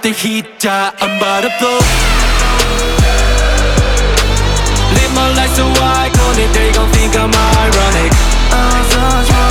the heat, yeah, I'm about to blow. Live my life so iconic, they gon' think I'm ironic. I'm so